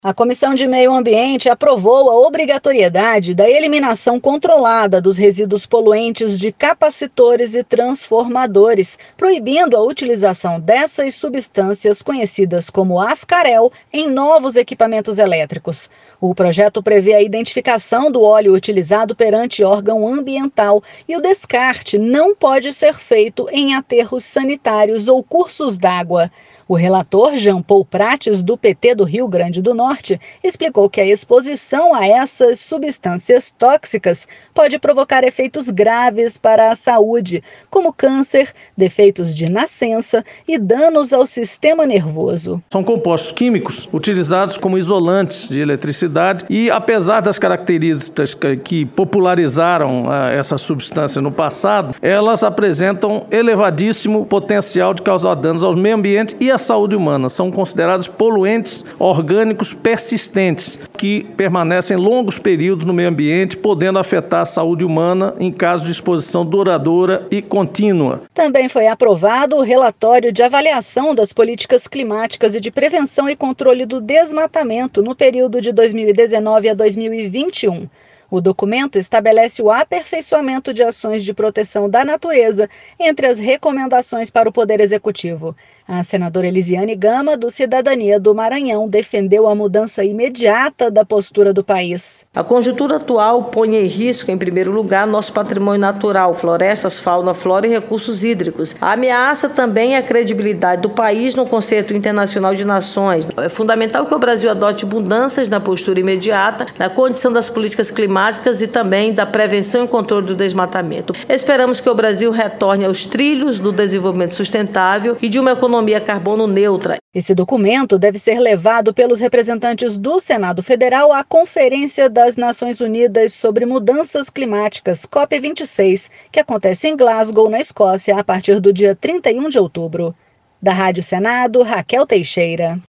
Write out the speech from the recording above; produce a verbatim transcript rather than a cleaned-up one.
A Comissão de Meio Ambiente aprovou a obrigatoriedade da eliminação controlada dos resíduos poluentes de capacitores e transformadores, proibindo a utilização dessas substâncias conhecidas como ascarel em novos equipamentos elétricos. O projeto prevê a identificação do óleo utilizado perante órgão ambiental e o descarte não pode ser feito em aterros sanitários ou cursos d'água. O relator Jean Paul Prates, do P T do Rio Grande do Norte, explicou que a exposição a essas substâncias tóxicas pode provocar efeitos graves para a saúde, como câncer, defeitos de nascença e danos ao sistema nervoso. São compostos químicos utilizados como isolantes de eletricidade e, apesar das características que popularizaram essa substância no passado, elas apresentam elevadíssimo potencial de causar danos ao meio ambiente e à saúde humana. São considerados poluentes orgânicos persistentes que permanecem longos períodos no meio ambiente, podendo afetar a saúde humana em caso de exposição duradoura e contínua. Também foi aprovado o relatório de avaliação das políticas climáticas e de prevenção e controle do desmatamento no período de dois mil e dezenove a dois mil e vinte e um. O documento estabelece o aperfeiçoamento de ações de proteção da natureza entre as recomendações para o Poder Executivo. A senadora Elisiane Gama, do Cidadania do Maranhão, defendeu a mudança imediata da postura do país. A conjuntura atual põe em risco, em primeiro lugar, nosso patrimônio natural, florestas, fauna, flora e recursos hídricos. Ameaça também a credibilidade do país no conceito internacional de nações. É fundamental que o Brasil adote mudanças na postura imediata, na condição das políticas climáticas e também da prevenção e controle do desmatamento. Esperamos que o Brasil retorne aos trilhos do desenvolvimento sustentável e de uma economia carbono neutra. Esse documento deve ser levado pelos representantes do Senado Federal à Conferência das Nações Unidas sobre Mudanças Climáticas, COP vinte e seis, que acontece em Glasgow, na Escócia, a partir do dia trinta e um de outubro. Da Rádio Senado, Raquel Teixeira.